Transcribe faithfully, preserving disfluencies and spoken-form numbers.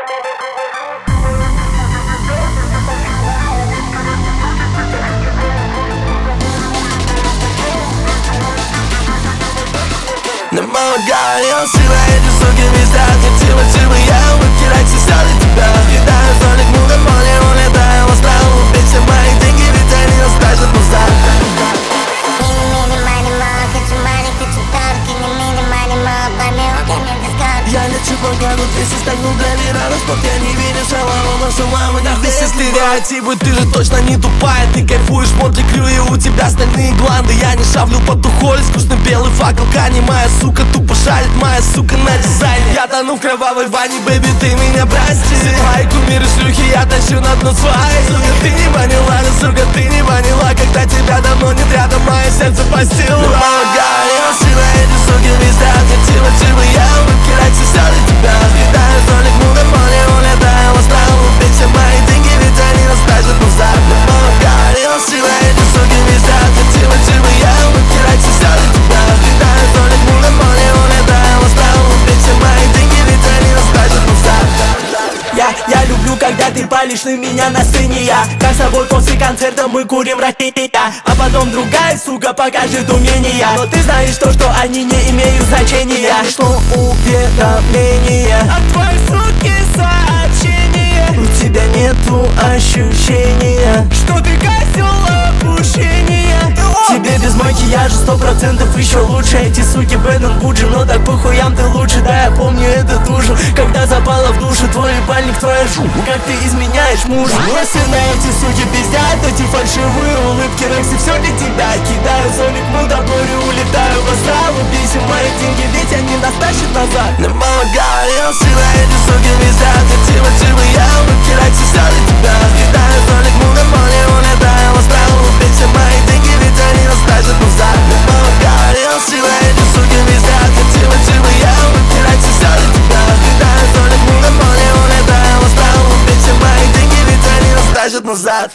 Не помогаю, я сила, эти суки пиздят. Хотела, чтобы я выкидать все стали тебя. Кидаю столик, муха, пони, улетаю в астрал. Убить все мои деньги, ведь они останутся назад. Я лечу по году, ты стогнул для вирана. Спорт я не веришь, а лава наша мама. Нахуй все стереотипы, ты же точно не тупая. Ты кайфуешь, Мотли Крю, и у тебя стальные гланды. Я не шавлю по тухоль, скучный белый факел. Кани, моя сука, тупо шарит, моя сука на дизайн. Я тону в кровавой ванне, бэби, ты меня прости. Твои кумиры шлюхи, я тащу на дно свои. Сука, ты не поняла, ну сука, ты не поняла, когда тебя давно нет рядом, мое сердце постило. Помогай, я сила, эти суки пиздят. Хотела, чтобы я выкидать все стали тебя. Кидаю столик, муха, пони, улетаю в астрал. Убить все мои деньги, ведь они останутся назад. Помогай, я сила, эти суки пиздят. Хотела, чтобы я выкидать все стали тебя. Кидаю столик, муха, пони, улетаю в астрал. Убить все мои деньги, ведь они останутся назад. Я, я люблю, когда ты палишь на меня на сцене. Я, как с тобой после концерта мы курим ракеты. А потом другая сука покажет умения. Но ты знаешь то, что они не имеют значения. Что уведомления от твоей суки сообщения. У тебя нету ощущения, что ты козел опущения. Тебе без макияжа сто процентов еще лучше. Эти суки Бэден Буджи, но так по хуям ты лучше. Да, я помню этот ужин, когда запала в душу твой ебальник, твоя жу. Как ты изменяешь мужу. Если на эти суки пиздят, эти фальшивые улыбки, Рекси, все для тебя. Кидаю соник, мы до боли, улетаю в астрал. Убейся мои деньги, ведь они нас тащат назад. Не помогай, я сила, эти суки пиздят. Хотела, чтобы я выкидать все стали тебя. Кидаю соник, муха, пони, улетаю в астрал. Убить все мои деньги, ведь они останутся назад. Не помогай, я сила, эти суки пиздят. Хотела, чтобы я выкидать все стали тебя. Кидаю соник, муха, пони, улетаю в астрал. Убить все мои деньги, ведь они останутся назад.